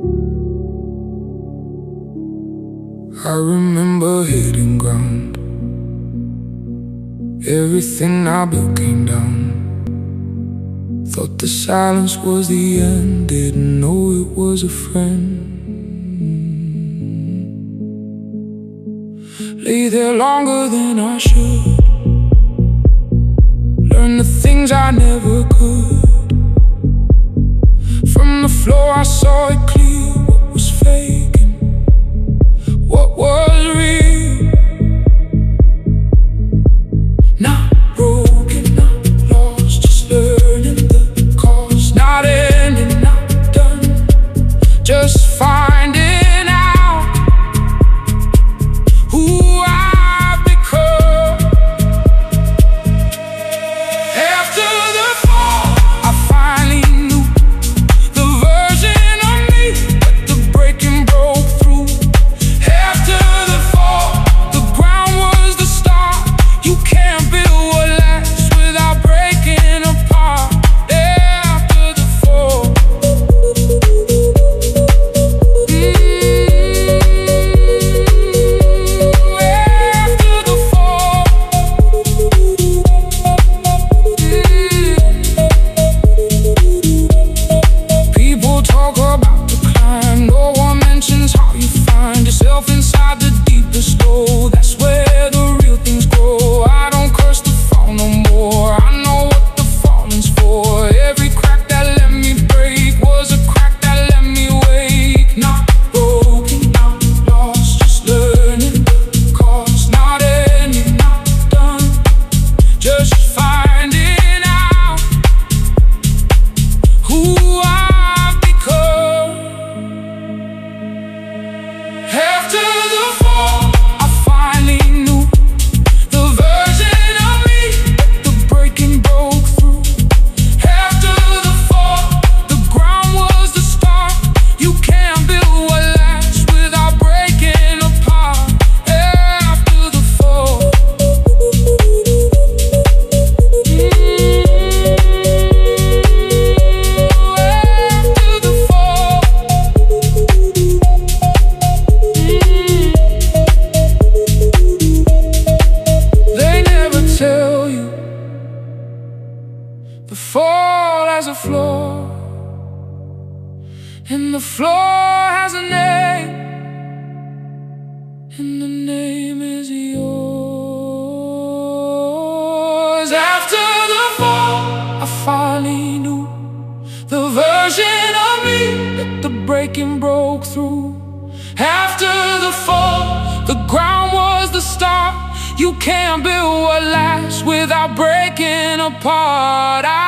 I remember hitting ground. Everything I built came down. Thought the silence was the end. Didn't know it was a friend. Lay there longer than I should. Learn the things I never could. From the floor I saw it clear. What was fake and what was real. Not broken, not lost, just learning the cause. Not ending, not done, just finding out who I've become. After the fall, I finally knew the version of me that the breaking broke through. After the fall, the ground was the start. You can't build what lasts without breaking apart. After the fall, after the fall, people talk about the climb. No one mentions how you find yourself inside the deepest hole. That's where the real things grow. I don't curse the fall no more. I know what the falling's for. Every crack that let me break was a crack that let me wake. Not broken, not lost, just learning the cause. Not ending, not done, just finding out who I've become. After the fall, I finally knew the version of me that the breaking broke through. After the fall, the ground was the start. You can't build what lasts without breaking apart. After the fall, after the fall, they never tell you the fall has a floor, and the floor has a name, and the name is yours. After the fall, I finally knew the version of me that the breaking broke through. After the fall, the ground was the start. You can't build what lasts without breaking apart.